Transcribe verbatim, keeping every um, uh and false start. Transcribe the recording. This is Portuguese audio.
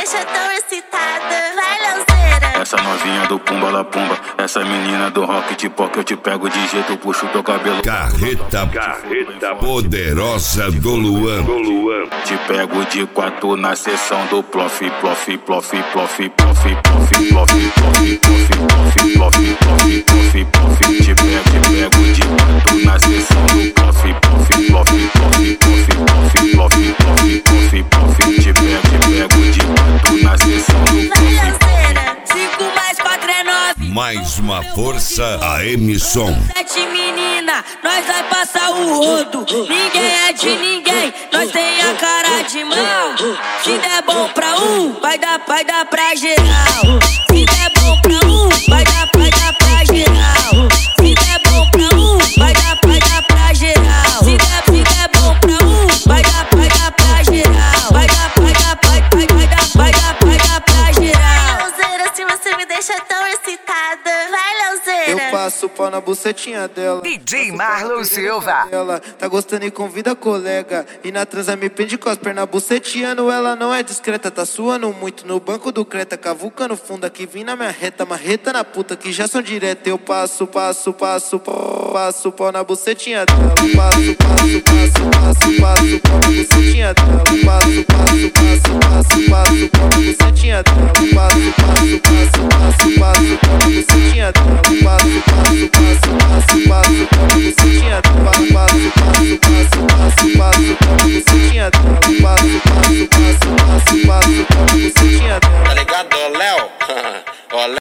deixa tão excitada. Vai, Leozeira. Essa novinha do Pumba La Pumba, essa menina do rock de pó que eu te pego de jeito, eu puxo teu cabelo. Carreta, Carreta poderosa do Luan. do Luan. Te pego de quatro na sessão do plof, plof, plof, plof, plof, plof, plof, plof, plof, plof, plof, plof, plof, plof. Te pego, te pego de quatro na sessão do plof, plof, plof, plof, plof, plof, plof, plof, plof, plof. Te pego, te pego de quatro na sessão do plof. Cinco mais quatro é nove. Mais uma força, a Emisson. Sete menina, nós vai passar o rodo. Ninguém é de ninguém, nós tem a cara de mal. Se der bom pra um, vai dar, vai dar pra geral. Se der bom pra um, vai dar, vai dar pra geral. Se der bom pra um, vai dar, vai dar pra geral. Se der, se der bom pra um, vai dar, vai dar pra geral. Vai dar, vai dar, vai, vai, vai dar, vai dar, vai dar pra geral. Leozeira, se você me deixa tão excitada. Vai, Leozeira. Eu passo o pau na bucetinha dela. D J Marlon Silva. Ela tá gostando e convida colega. E na transa me prende com as pernas buceteando. Ela não é discreta, tá suando muito no banco do Creta. Cavucando fundo aqui, vim na minha reta. Marreta na puta que já são direta. Eu passo, passo, passo, passo, passo pau na bucetinha dela. Passo, passo, passo, passo, passo pau na bucetinha dela. Passo, passo, passo, passo, passo pau na bucetinha dela. Passo, passo, passo, passo, passo pau na bucetinha dela. Passo, passo, passo, passo, passo pau na bucetinha dela. Passo, passo, passo, passo, passo pau na bucetinha dela.